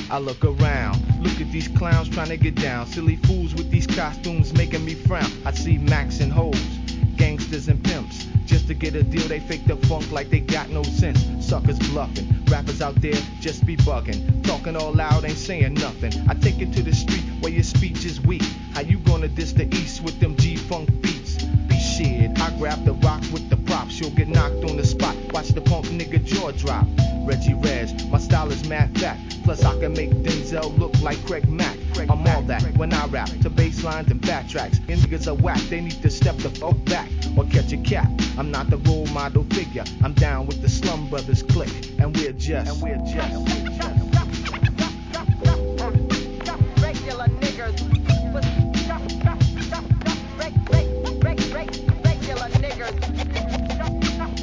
I look around, look at these clowns trying to get down. Silly fools with these costumes making me frown. I see Max and hoes, gangsters and pimps. Just to get a deal, they fake the funk like they got no sense. Suckers bluffing, rappers out there just be bugging. Talking all loud, ain't saying nothing. I take it to the street where your speech is weak. How you gonna diss the East with them G-funk beats? Be shit, I grab the rock with the props. You'll get knocked on the spot. Watch the punk nigga jaw drop. Reggie Rez, my style is mad fat. Plus I can make Denzel look like Craig Mack. I'm all that when I rap to bass lines and backtracks. And niggas are whack, they need to step the fuck back or catch a cat. I'm not the role model figure. I'm down with the Slum Brothers clique, and we're just.